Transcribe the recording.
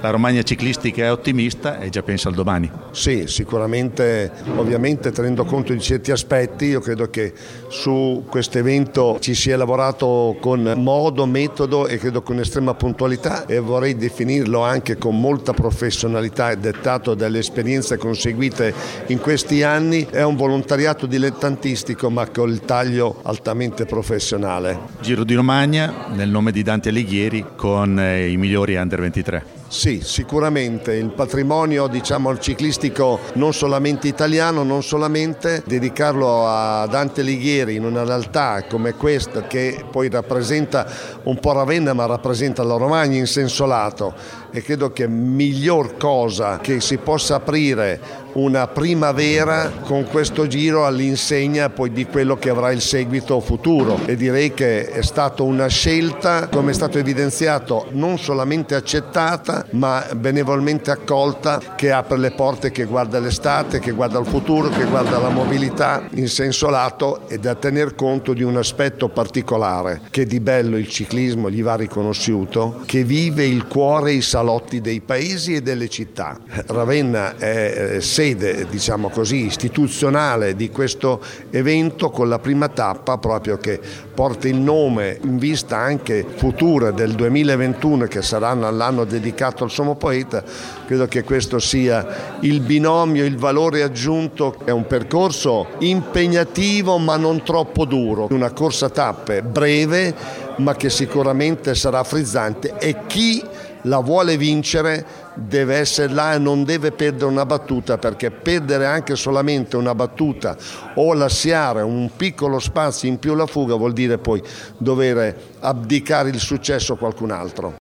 La Romagna ciclistica è ottimista e già pensa al domani. Sì, sicuramente, ovviamente tenendo conto di certi aspetti, io credo che su questo evento ci sia lavorato con modo, metodo e credo con estrema puntualità, e vorrei definirlo anche con molta professionalità e dettato dalle esperienze conseguite in questi anni. È un volontariato dilettantistico ma con il taglio altamente professionale. Giro di Romagna nel nome di Dante Alighieri con i migliori Under 23. Sì, sicuramente il patrimonio ciclistico non solamente italiano, non solamente dedicarlo a Dante Alighieri in una realtà come questa, che poi rappresenta un po' Ravenna ma rappresenta la Romagna in senso lato, e credo che miglior cosa che si possa aprire una primavera con questo giro all'insegna poi di quello che avrà il seguito futuro, e direi che è stata una scelta, come è stato evidenziato, non solamente accettata ma benevolmente accolta, che apre le porte, che guarda l'estate, che guarda il futuro, che guarda la mobilità in senso lato, e da tener conto di un aspetto particolare che di bello il ciclismo gli va riconosciuto, che vive il cuore e i salotti dei paesi e delle città. Ravenna è sede, diciamo così, istituzionale di questo evento, con la prima tappa proprio che porta il nome in vista anche futura del 2021, che sarà l'anno dedicato al Sommo Poeta. Credo che questo sia il binomio, il valore aggiunto. È un percorso impegnativo ma non troppo duro, una corsa a tappe breve ma che sicuramente sarà frizzante, e chi la vuole vincere deve essere là e non deve perdere una battuta, perché perdere anche solamente una battuta o lasciare un piccolo spazio in più alla fuga vuol dire poi dover abdicare il successo a qualcun altro.